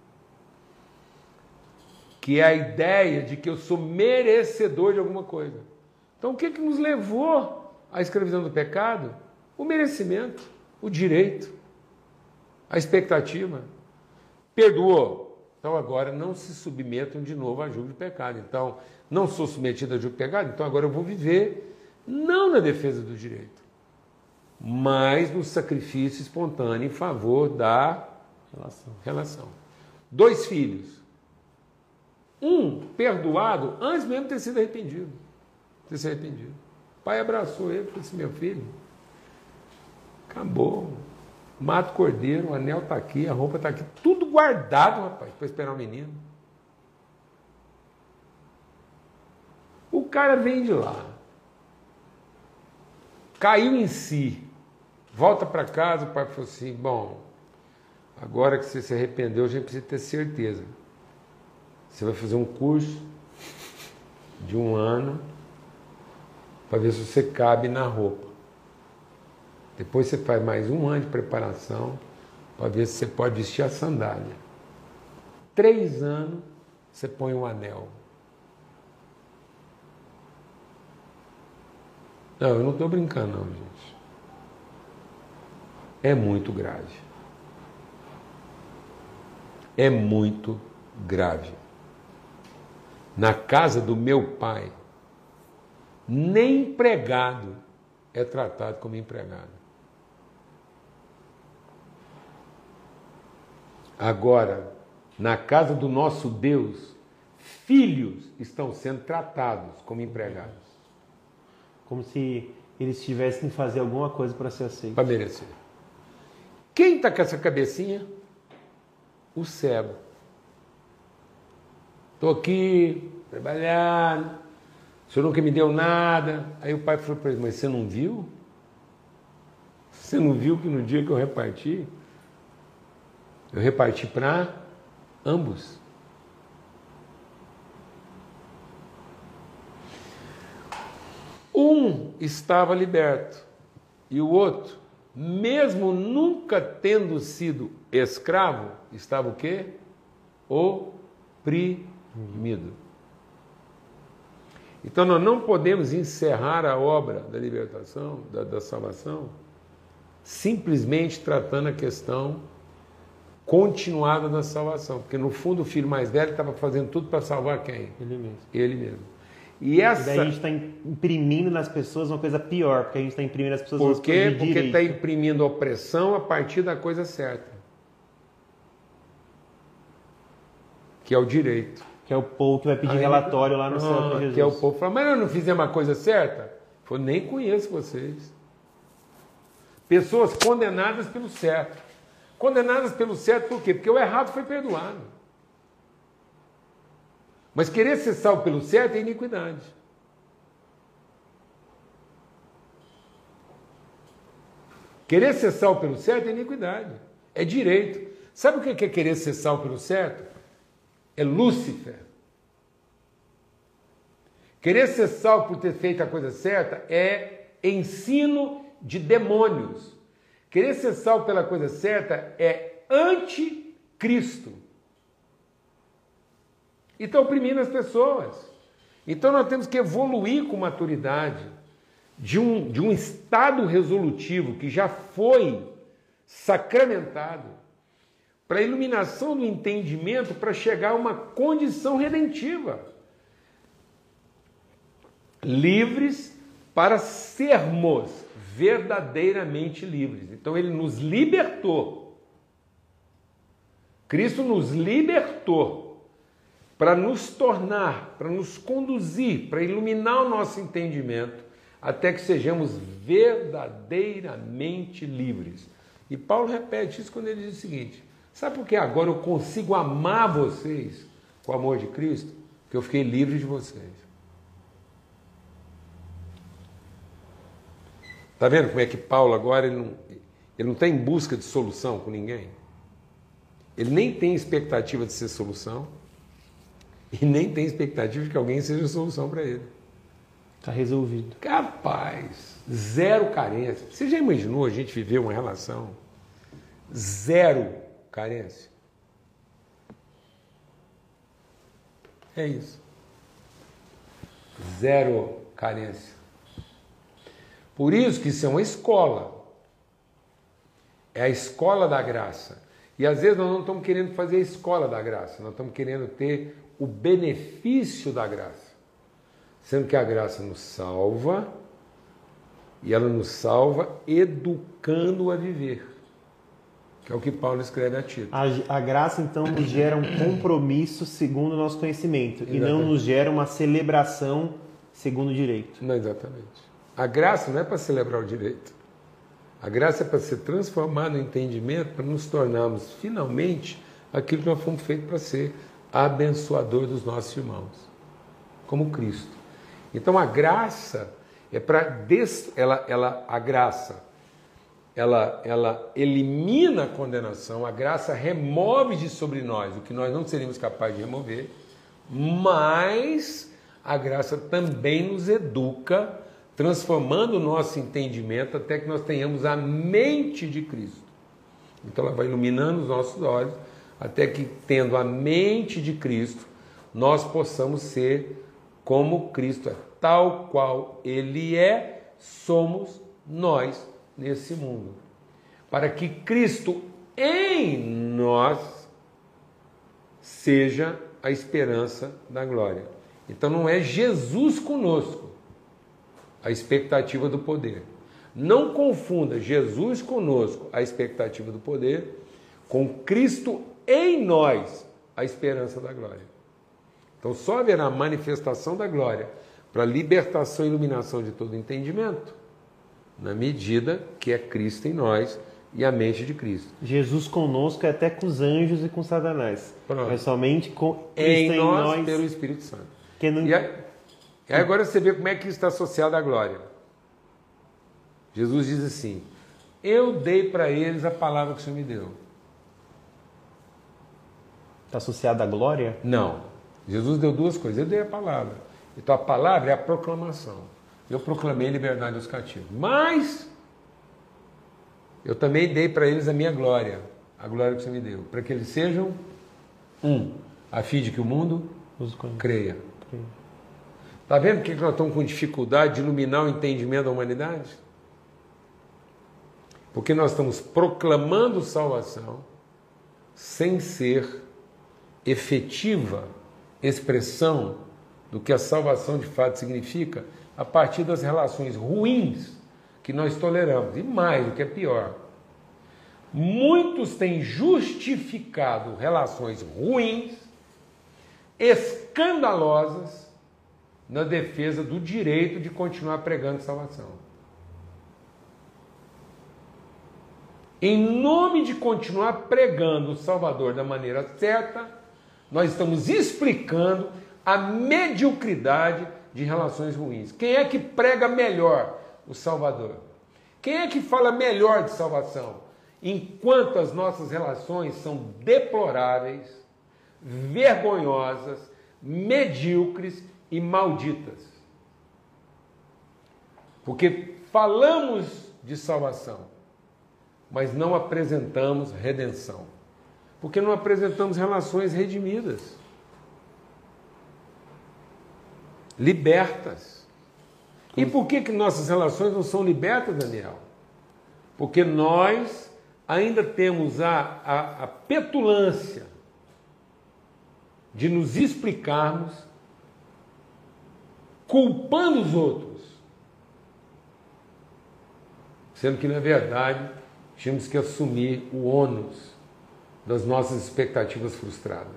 Que é a ideia de que eu sou merecedor de alguma coisa. Então o que, que nos levou à escravidão do pecado? O merecimento, o direito, a expectativa. Perdoou. Então agora não se submetam de novo a julgo de pecado. Então, não sou submetido a julgo de pecado, então agora eu vou viver não na defesa do direito, mas no sacrifício espontâneo em favor da relação. relação. Dois filhos. Um perdoado antes mesmo de ter sido arrependido. Ter sido arrependido. O pai abraçou ele e falou assim, meu filho, acabou. Mata o cordeiro, o anel está aqui, a roupa está aqui, tudo guardado, rapaz, para esperar o menino. O cara vem de lá, caiu em si, volta para casa, o pai falou assim, bom, agora que você se arrependeu, a gente precisa ter certeza. Você vai fazer um curso de um ano para ver se você cabe na roupa. Depois você faz mais um ano de preparação para ver se você pode vestir a sandália. Três anos, você põe um anel. Não, eu não estou brincando não, gente. É muito grave. É muito grave. Na casa do meu pai, nem empregado é tratado como empregado. Agora, na casa do nosso Deus, filhos estão sendo tratados como empregados. Como se eles tivessem que fazer alguma coisa para ser aceito. Para merecer. Quem está com essa cabecinha? O cego. Estou aqui, trabalhando, o senhor nunca me deu nada. Aí o pai falou para ele, mas você não viu? Você não viu que no dia que eu reparti, eu reparti para ambos. Um estava liberto e o outro, mesmo nunca tendo sido escravo, estava o quê? oprimido. Então nós não podemos encerrar a obra da libertação, da, da salvação, simplesmente tratando a questão continuada da salvação. Porque no fundo o filho mais velho estava fazendo tudo para salvar quem? Ele mesmo. Ele mesmo. E, essa... e daí a gente está imprimindo nas pessoas uma coisa pior, porque a gente está imprimindo nas pessoas Por umas coisas quê? de Porque direito. está imprimindo opressão a partir da coisa certa, que é o direito. Que é o povo que vai pedir Aí, relatório lá no ah, céu para Jesus. Que é o povo fala, mas eu não fizemos a coisa certa? Eu nem conheço vocês. Pessoas condenadas pelo certo. Condenadas pelo certo por quê? Porque o errado foi perdoado. Mas querer ser salvo pelo certo é iniquidade. Querer ser salvo pelo certo é iniquidade. É direito. Sabe o que é querer ser salvo pelo certo? É Lúcifer. Querer ser salvo por ter feito a coisa certa é ensino de demônios. Querer ser salvo pela coisa certa é anticristo. E está oprimindo as pessoas. Então nós temos que evoluir com maturidade de um, de um estado resolutivo que já foi sacramentado para a iluminação do entendimento para chegar a uma condição redentiva. Livres para sermos verdadeiramente livres. Então ele nos libertou. Cristo nos libertou para nos tornar, para nos conduzir, para iluminar o nosso entendimento, até que sejamos verdadeiramente livres. E Paulo repete isso quando ele diz o seguinte: sabe por que agora eu consigo amar vocês com o amor de Cristo? Porque eu fiquei livre de vocês. Está vendo como é que Paulo agora ele não, ele não está em busca de solução com ninguém? Ele nem tem expectativa de ser solução e nem tem expectativa de que alguém seja solução para ele. Está resolvido. Capaz, zero carência. Você já imaginou a gente viver uma relação zero carência? É isso. Zero carência. Por isso que isso é uma escola. É a escola da graça. E às vezes nós não estamos querendo fazer a escola da graça, nós estamos querendo ter o benefício da graça. Sendo que a graça nos salva, e ela nos salva educando a viver. Que é o que Paulo escreve a Tito. A, a graça, então, nos gera um compromisso segundo o nosso conhecimento. Exatamente. E não nos gera uma celebração segundo o direito. Não, exatamente. A graça não é para celebrar o direito. A graça é para ser transformada no entendimento, para nos tornarmos, finalmente, aquilo que nós fomos feitos para ser, abençoador dos nossos irmãos, como Cristo. Então, a graça é para... Des... Ela, ela, a graça, ela, ela elimina a condenação, a graça remove de sobre nós o que nós não seríamos capazes de remover, mas a graça também nos educa, transformando o nosso entendimento até que nós tenhamos a mente de Cristo. Então ela vai iluminando os nossos olhos até que, tendo a mente de Cristo, nós possamos ser como Cristo é. Tal qual Ele é, somos nós nesse mundo. Para que Cristo em nós seja a esperança da glória. Então não é Jesus conosco a expectativa do poder. Não confunda Jesus conosco, a expectativa do poder, com Cristo em nós, a esperança da glória. Então só haverá manifestação da glória para libertação e iluminação de todo entendimento, na medida que é Cristo em nós e a mente de Cristo. Jesus conosco é até com os anjos e com Satanás. Pronto. Mas somente com Cristo em, em nós, nós, pelo Espírito Santo. Que não... E aí, e agora você vê como é que isso está associado à glória. Jesus diz assim: eu dei para eles a palavra que o Senhor me deu. Está associado à glória? Não. Jesus deu duas coisas. Eu dei a palavra. Então a palavra é a proclamação. Eu proclamei a liberdade dos cativos. Mas eu também dei para eles a minha glória, a glória que o Senhor me deu, para que eles sejam um. a fim de que o mundo Os conheça. creia. Creia. Está vendo por que nós estamos com dificuldade de iluminar o entendimento da humanidade? Porque nós estamos proclamando salvação sem ser efetiva expressão do que a salvação de fato significa a partir das relações ruins que nós toleramos. E mais, o que é pior, muitos têm justificado relações ruins, escandalosas, na defesa do direito de continuar pregando salvação. Em nome de continuar pregando o Salvador da maneira certa, nós estamos explicando a mediocridade de relações ruins. Quem é que prega melhor o Salvador? Quem é que fala melhor de salvação? Enquanto as nossas relações são deploráveis, vergonhosas, medíocres e malditas. Porque falamos de salvação, mas não apresentamos redenção. Porque não apresentamos relações redimidas, libertas. E por que que nossas relações não são libertas, Daniel? Porque nós ainda temos a, a, a petulância de nos explicarmos culpando os outros, sendo que, na verdade, tínhamos que assumir o ônus das nossas expectativas frustradas.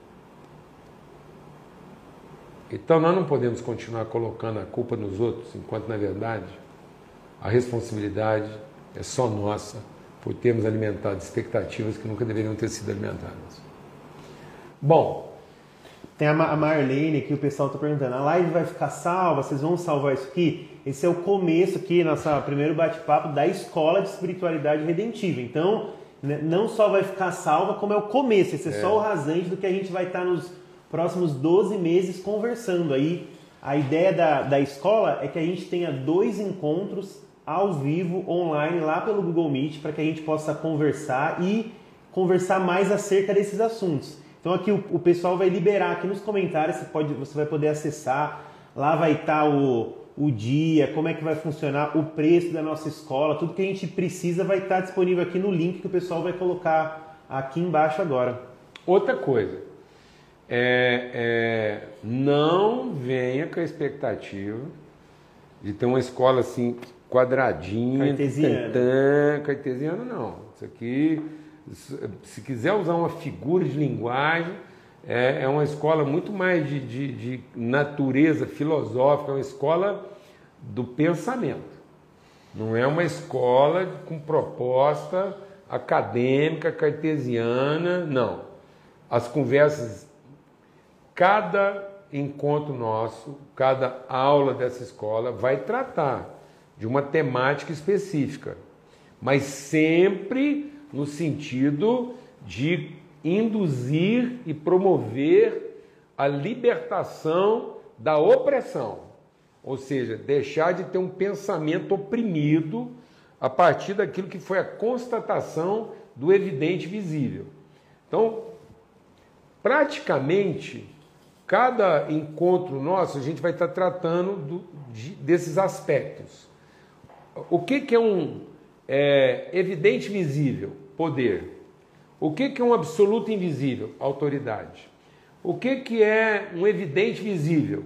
Então nós não podemos continuar colocando a culpa nos outros, enquanto, na verdade, a responsabilidade é só nossa por termos alimentado expectativas que nunca deveriam ter sido alimentadas. Bom, tem a Marlene aqui, o pessoal está perguntando, a live vai ficar salva? Vocês vão salvar isso aqui? Esse é o começo aqui, nosso primeiro bate-papo da Escola de Espiritualidade Redentiva. Então, não só vai ficar salva, como é o começo. Esse é, é. só o rasante do que a gente vai estar nos próximos doze meses conversando. Aí, a ideia da, da escola é que a gente tenha dois encontros ao vivo, online, lá pelo Google Meet, para que a gente possa conversar e conversar mais acerca desses assuntos. Então aqui o, o pessoal vai liberar aqui nos comentários, você, pode, você vai poder acessar, lá vai estar o, o dia, como é que vai funcionar, o preço da nossa escola, tudo que a gente precisa vai estar disponível aqui no link que o pessoal vai colocar aqui embaixo agora. Outra coisa, é, é, não venha com a expectativa de ter uma escola assim quadradinha, cartesiana, tantã, cartesiana não, isso aqui... Se quiser usar uma figura de linguagem, é, é uma escola muito mais de, de, de natureza filosófica, é uma escola do pensamento. Não é uma escola com proposta acadêmica, cartesiana, não. As conversas, cada encontro nosso, cada aula dessa escola vai tratar de uma temática específica, mas sempre no sentido de induzir e promover a libertação da opressão, ou seja, deixar de ter um pensamento oprimido a partir daquilo que foi a constatação do evidente visível. Então, praticamente, cada encontro nosso, a gente vai estar tratando do, de, desses aspectos. O que, que é um É, evidente visível? Poder. O que, que é um absoluto invisível? Autoridade. O que, que é um evidente visível?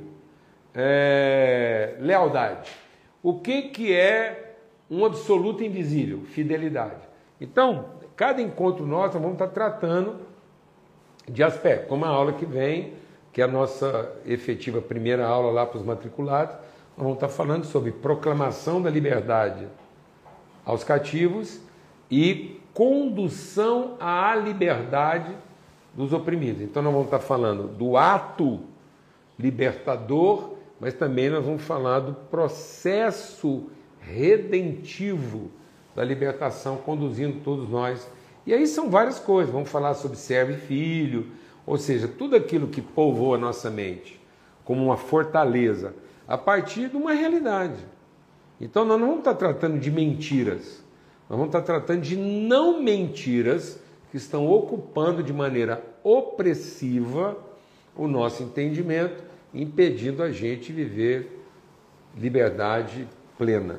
É, lealdade. O que, que é um absoluto invisível? Fidelidade. Então, cada encontro nosso, nós vamos estar tratando de aspectos, como a aula que vem, que é a nossa efetiva primeira aula lá para os matriculados, nós vamos estar falando sobre proclamação da liberdade aos cativos e condução à liberdade dos oprimidos. Então nós vamos estar falando do ato libertador, mas também nós vamos falar do processo redentivo da libertação, conduzindo todos nós. E aí são várias coisas, vamos falar sobre servo e filho, ou seja, tudo aquilo que povoa a nossa mente como uma fortaleza, a partir de uma realidade. Então nós não vamos estar tratando de mentiras, nós vamos estar tratando de não mentiras que estão ocupando de maneira opressiva o nosso entendimento, impedindo a gente viver liberdade plena.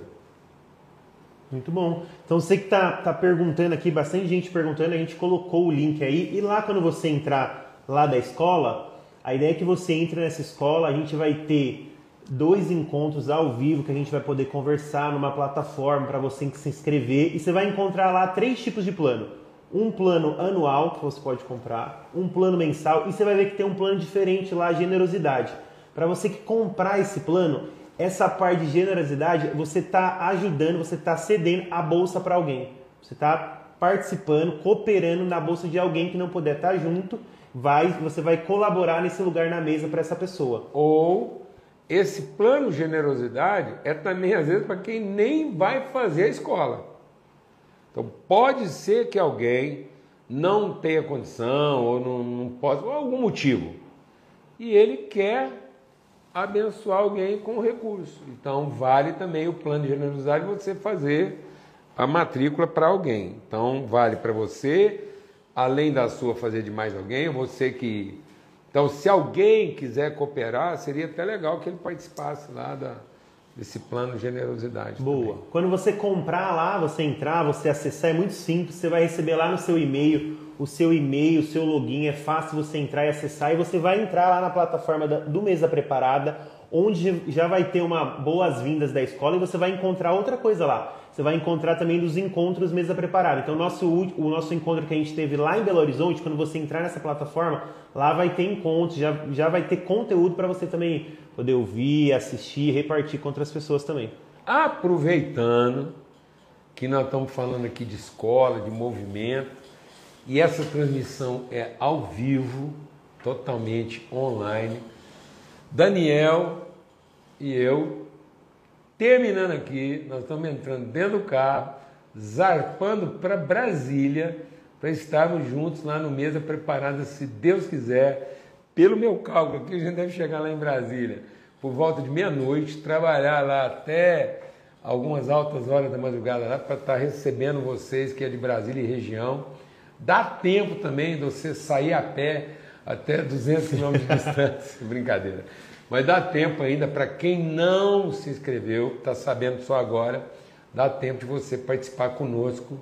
Muito bom. Então você que está tá perguntando aqui, bastante gente perguntando, a gente colocou o link aí. E lá quando você entrar lá da escola, a ideia é que você entre nessa escola, a gente vai ter dois encontros ao vivo que a gente vai poder conversar numa plataforma para você se inscrever. E você vai encontrar lá três tipos de plano. Um plano anual que você pode comprar, um plano mensal e você vai ver que tem um plano diferente lá, generosidade. Para você que comprar esse plano, essa parte de generosidade, você está ajudando, você está cedendo a bolsa para alguém. Você está participando, cooperando na bolsa de alguém que não puder estar junto, vai, você vai colaborar nesse lugar na mesa para essa pessoa. Ou esse plano generosidade é também, às vezes, para quem nem vai fazer a escola. Então, pode ser que alguém não tenha condição ou não, não possa, por algum motivo, e ele quer abençoar alguém com recurso. Então, vale também o plano de generosidade você fazer a matrícula para alguém. Então, vale para você, além da sua fazer de mais alguém, você que... Então, se alguém quiser cooperar, seria até legal que ele participasse lá da, desse plano de generosidade. Boa. Também. Quando você comprar lá, você entrar, você acessar, é muito simples, você vai receber lá no seu e-mail, o seu e-mail, o seu login, é fácil você entrar e acessar, e você vai entrar lá na plataforma da, do Mesa Preparada, onde já vai ter uma boas-vindas da escola e você vai encontrar outra coisa lá. Você vai encontrar também dos encontros Mesa Preparada. Então, o nosso, o nosso encontro que a gente teve lá em Belo Horizonte, quando você entrar nessa plataforma, lá vai ter encontros, já, já vai ter conteúdo para você também poder ouvir, assistir, repartir com outras pessoas também. Aproveitando que nós estamos falando aqui de escola, de movimento, e essa transmissão é ao vivo, totalmente online, Daniel e eu, terminando aqui, nós estamos entrando dentro do carro, zarpando para Brasília, para estarmos juntos lá no Mesa Preparada, se Deus quiser. Pelo meu cálculo aqui, a gente deve chegar lá em Brasília por volta de meia-noite, trabalhar lá até algumas altas horas da madrugada lá para estar recebendo vocês que é de Brasília e região. Dá tempo também de você sair a pé até duzentos quilômetros de distância, brincadeira. Mas dá tempo ainda para quem não se inscreveu, está sabendo só agora, dá tempo de você participar conosco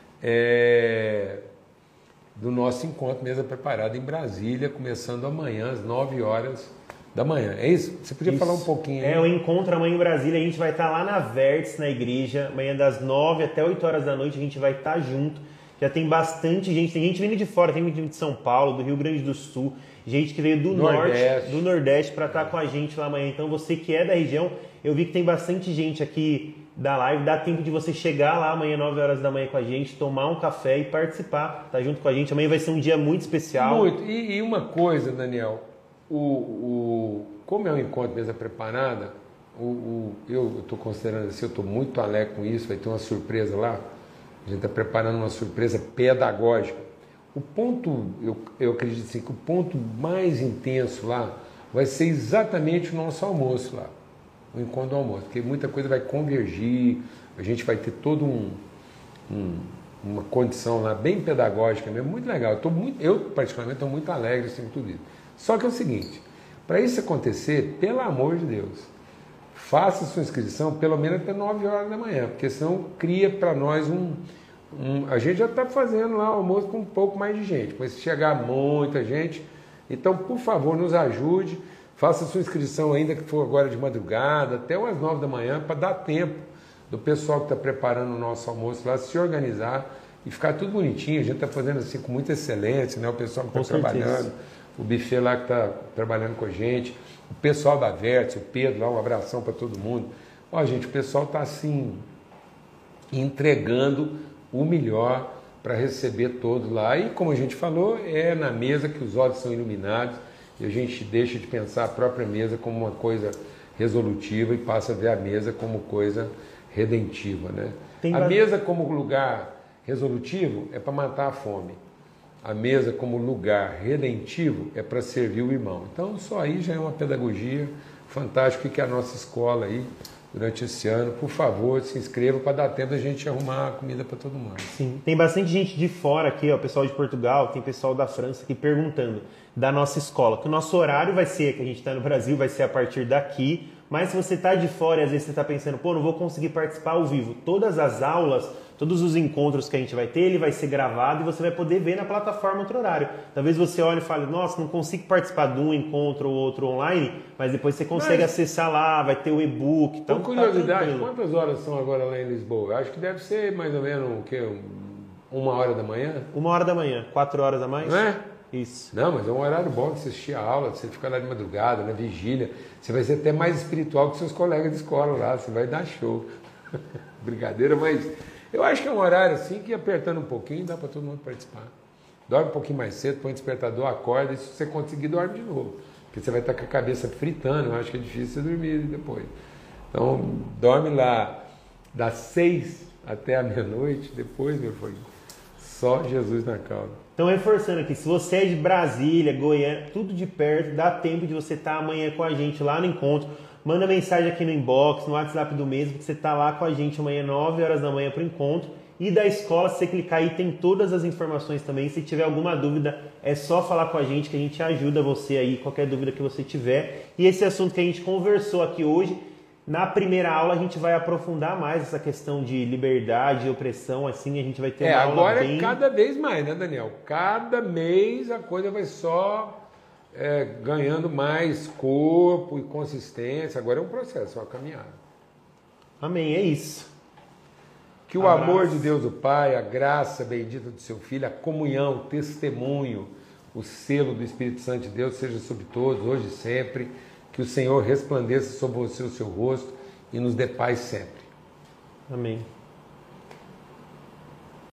é, do nosso encontro Mesa Preparada em Brasília, começando amanhã às nove horas da manhã. É isso? Você podia isso. falar um pouquinho aí? É, o encontro amanhã em Brasília, a gente vai estar lá na Vértice, na igreja, amanhã das nove até oito horas da noite, a gente vai estar junto. Já tem bastante gente, tem gente vindo de fora, tem gente de São Paulo, do Rio Grande do Sul, gente que veio do Nordeste. norte, do Nordeste para estar com a gente lá amanhã. Então você que é da região, eu vi que tem bastante gente aqui da live, dá tempo de você chegar lá amanhã, nove horas da manhã com a gente, tomar um café e participar, tá junto com a gente. Amanhã vai ser um dia muito especial. Muito. E, e uma coisa, Daniel, o, o, como é um encontro Mesa Preparada, o, o, eu estou considerando assim, eu estou muito alegre com isso, vai ter uma surpresa lá. A gente está preparando uma surpresa pedagógica. O ponto, eu, eu acredito assim, que o ponto mais intenso lá vai ser exatamente o nosso almoço lá, o encontro do almoço, porque muita coisa vai convergir, a gente vai ter todo um, um uma condição lá bem pedagógica mesmo, muito legal. Eu, tô muito, eu particularmente, estou muito alegre assim, com tudo isso. Só que é o seguinte, para isso acontecer, pelo amor de Deus, faça sua inscrição pelo menos até nove horas da manhã, porque senão cria para nós um, um... A gente já está fazendo lá o almoço com um pouco mais de gente, mas se chegar muita gente, então, por favor, nos ajude, faça sua inscrição ainda que for agora de madrugada, até umas nove da manhã, para dar tempo do pessoal que está preparando o nosso almoço lá se organizar e ficar tudo bonitinho. A gente está fazendo assim com muita excelência, né? O pessoal que está trabalhando, o buffet lá que está trabalhando com a gente, o pessoal da Vértice, o Pedro lá, um abração para todo mundo. Ó, gente, o pessoal está assim, entregando o melhor para receber todos lá. E como a gente falou, é na mesa que os olhos são iluminados e a gente deixa de pensar a própria mesa como uma coisa resolutiva e passa a ver a mesa como coisa redentiva, né? Tem a mais... mesa como lugar resolutivo é para matar a fome. A mesa como lugar redentivo é para servir o irmão. Então, só aí já é uma pedagogia fantástica que a nossa escola aí durante esse ano. Por favor, se inscreva para dar tempo da gente arrumar a comida para todo mundo. Sim, tem bastante gente de fora aqui, ó, pessoal de Portugal, tem pessoal da França aqui perguntando da nossa escola, que o nosso horário vai ser, que a gente está no Brasil, vai ser a partir daqui, mas se você está de fora e às vezes você está pensando, pô, não vou conseguir participar ao vivo, todas as aulas, todos os encontros que a gente vai ter, ele vai ser gravado e você vai poder ver na plataforma outro horário. Talvez você olhe e fale, nossa, não consigo participar de um encontro ou outro online, mas depois você consegue mas, acessar lá, vai ter o e-book. Então, por curiosidade, tá quantas horas são agora lá em Lisboa? Eu acho que deve ser mais ou menos o quê? Uma hora da manhã? Uma hora da manhã, quatro horas a mais? Não é? Isso. Não, mas é um horário bom de você assistir a aula, de você ficar lá de madrugada, na vigília. Você vai ser até mais espiritual que seus colegas de escola lá, você vai dar show. Brincadeira, mas eu acho que é um horário assim que apertando um pouquinho dá para todo mundo participar. Dorme um pouquinho mais cedo, põe o despertador, acorda e se você conseguir, dorme de novo. Porque você vai estar com a cabeça fritando, eu acho que é difícil você dormir depois. Então, dorme lá das seis até a meia-noite, depois, meu filho, só Jesus na causa. Então, reforçando aqui, se você é de Brasília, Goiânia, tudo de perto, dá tempo de você estar amanhã com a gente lá no encontro. Manda mensagem aqui no inbox, no WhatsApp do mesmo, que você está lá com a gente amanhã, nove horas da manhã, para o encontro. E da escola, se você clicar aí, tem todas as informações também. Se tiver alguma dúvida, é só falar com a gente, que a gente ajuda você aí, qualquer dúvida que você tiver. E esse assunto que a gente conversou aqui hoje, na primeira aula a gente vai aprofundar mais essa questão de liberdade e opressão, assim a gente vai ter é, uma aula agora bem... é cada vez mais, né, Daniel? Cada mês a coisa vai só é, ganhando mais corpo e consistência. Agora é um processo, é uma caminhada. Amém, é isso. Que o Abraço. Amor de Deus o Pai, a graça bendita do seu Filho, a comunhão, o testemunho, o selo do Espírito Santo de Deus seja sobre todos, hoje e sempre. Que o Senhor resplandeça sobre você o seu rosto e nos dê paz sempre. Amém.